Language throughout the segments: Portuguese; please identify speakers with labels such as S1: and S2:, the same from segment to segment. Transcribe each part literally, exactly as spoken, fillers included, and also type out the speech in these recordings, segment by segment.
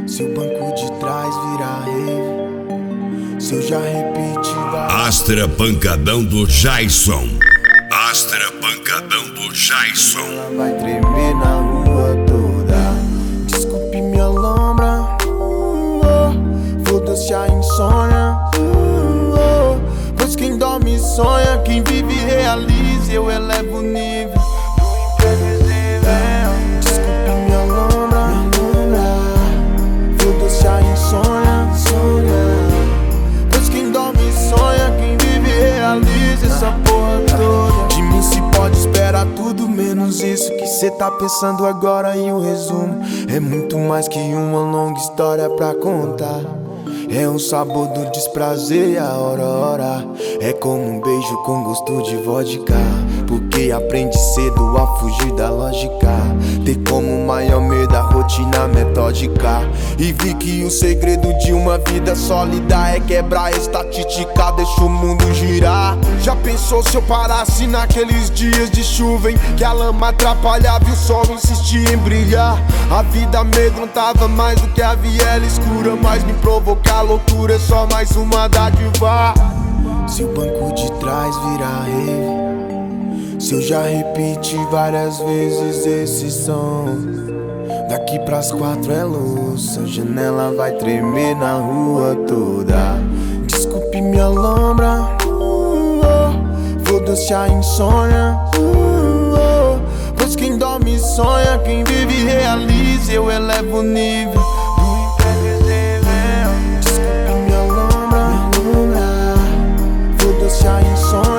S1: Se o banco de trás virar rave, se eu já repeti várias...
S2: Astra Pancadão do Jason. Astra Pancadão do Jason.
S1: Ela vai tremer na rua toda. Desculpe minha lombra, uh, oh. Foda-se a insônia, uh, oh. Pois quem dorme sonha, quem vive realiza. Eu elevo o nível do imprevisível. Desculpe minha lombra, foda-se a insônia, pois quem dorme sonha, quem vive realiza. Essa porra toda de mim se pode esperar tudo menos isso que cê tá pensando agora. E o resumo é muito mais que uma longa história pra contar. É um sabor do desprazer e a hora hora é como um beijo com gosto de vodka. Porque aprende cedo a fugir da lógica, ter como maior medo a rotina metódica. E vi que o segredo de uma vida sólida é quebrar a estatística, deixa o mundo girar. Já pensou se eu parasse naqueles dias de chuva em que a lama atrapalhava e o sol insistia em brilhar? A vida amedrontava mais do que a viela escura, mas me provocar loucura é só mais uma dádiva. Se o banco de trás virar rave, se eu já repeti várias vezes esse som, daqui pras quatro é luz, a janela vai tremer na rua toda. Desculpe minha lombra, uh, oh. Foda-se a insônia, uh, oh. Pois quem dorme sonha, quem vive realiza. Eu elevo o nível do imprevisível. Desculpe minha lombra, foda-se a insônia,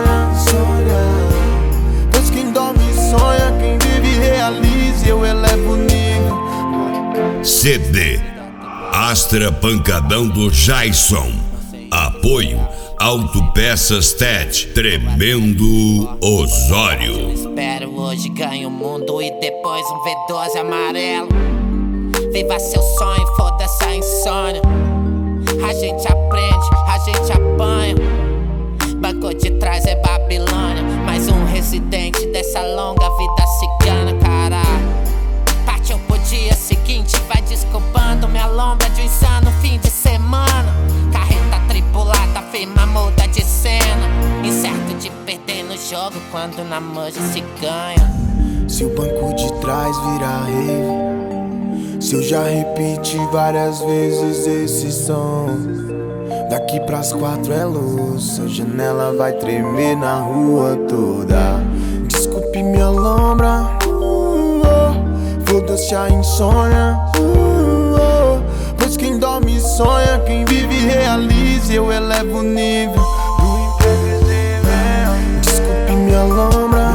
S1: pois quem dorme sonha, quem vive realiza. Eu elevo o nível.
S2: C D Astra Pancadão do Jason. Apoio Autopeças Tet, Tremendo Osório.
S3: Espero hoje ganhe o mundo e depois um V doze amarelo. Viva seu sonho, foda-se a insônia. A gente aprende, a gente apanha. Banco de trás é Babilônia, mais um residente dessa longa vida cigana, caralho. Partiu pro dia seguinte, vai desculpando minha lombra de um insano fim de semana. Carreta tripulada, firma muda de cena. Incerto de perder no jogo quando na manja se ganha.
S1: Se o banco de trás virar rave, se eu já repeti várias vezes esse som, daqui pras quatro é luz, a janela vai tremer na rua toda. Desculpe minha lombra, uh, oh. Foda-se a insônia, uh, oh. Pois quem dorme sonha, quem vive realiza. Eu elevo o nível do imprevisível. Desculpe minha lombra,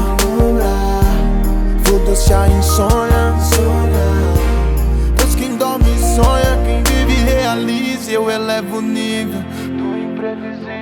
S1: foda-se a insônia, pois quem dorme sonha, quem vive realiza. Eu elevo o nível do imprevisível.